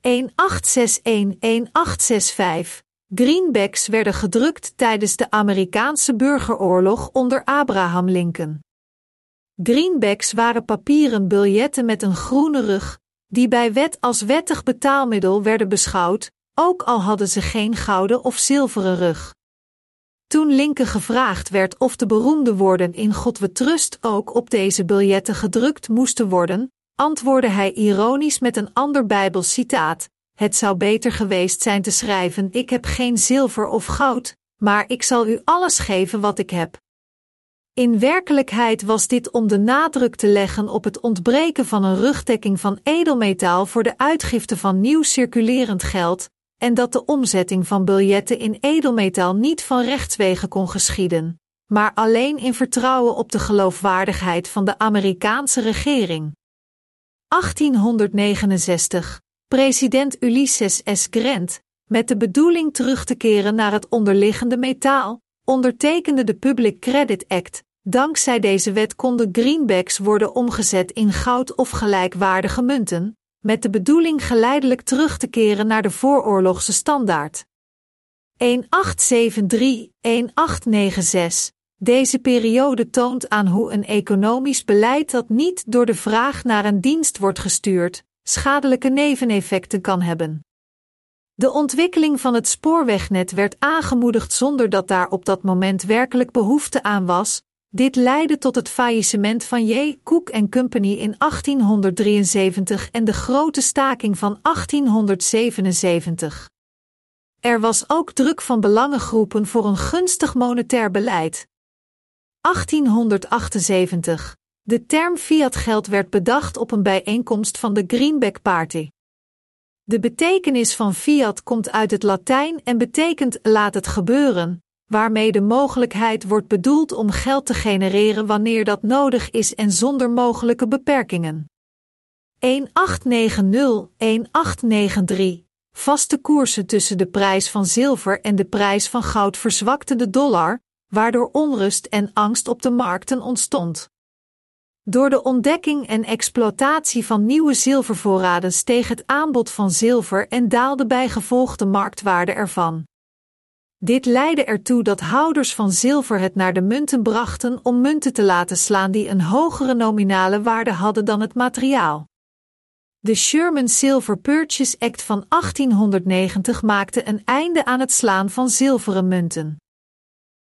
1865. Greenbacks werden gedrukt tijdens de Amerikaanse burgeroorlog onder Abraham Lincoln. Greenbacks waren papieren biljetten met een groene rug, die bij wet als wettig betaalmiddel werden beschouwd, ook al hadden ze geen gouden of zilveren rug. Toen Lincoln gevraagd werd of de beroemde woorden in God we trust ook op deze biljetten gedrukt moesten worden, antwoordde hij ironisch met een ander Bijbelcitaat: het zou beter geweest zijn te schrijven: ik heb geen zilver of goud, maar ik zal u alles geven wat ik heb. In werkelijkheid was dit om de nadruk te leggen op het ontbreken van een rugdekking van edelmetaal voor de uitgifte van nieuw circulerend geld, en dat de omzetting van biljetten in edelmetaal niet van rechtswege kon geschieden, maar alleen in vertrouwen op de geloofwaardigheid van de Amerikaanse regering. 1869. President Ulysses S. Grant, met de bedoeling terug te keren naar het onderliggende metaal, ondertekende de Public Credit Act. Dankzij deze wet konden greenbacks worden omgezet in goud of gelijkwaardige munten, met de bedoeling geleidelijk terug te keren naar de vooroorlogse standaard. 1873-1896. Deze periode toont aan hoe een economisch beleid dat niet door de vraag naar een dienst wordt gestuurd, schadelijke neveneffecten kan hebben. De ontwikkeling van het spoorwegnet werd aangemoedigd zonder dat daar op dat moment werkelijk behoefte aan was. Dit leidde tot het faillissement van J. Cook & Company in 1873 en de grote staking van 1877. Er was ook druk van belangengroepen voor een gunstig monetair beleid. 1878. De term fiatgeld werd bedacht op een bijeenkomst van de Greenback Party. De betekenis van fiat komt uit het Latijn en betekent laat het gebeuren, waarmee de mogelijkheid wordt bedoeld om geld te genereren wanneer dat nodig is en zonder mogelijke beperkingen. 1890-1893. Vaste koersen tussen de prijs van zilver en de prijs van goud verzwakten de dollar, waardoor onrust en angst op de markten ontstond. Door de ontdekking en exploitatie van nieuwe zilvervoorraden steeg het aanbod van zilver en daalde bijgevolg de marktwaarde ervan. Dit leidde ertoe dat houders van zilver het naar de munten brachten om munten te laten slaan die een hogere nominale waarde hadden dan het materiaal. De Sherman Silver Purchase Act van 1890 maakte een einde aan het slaan van zilveren munten.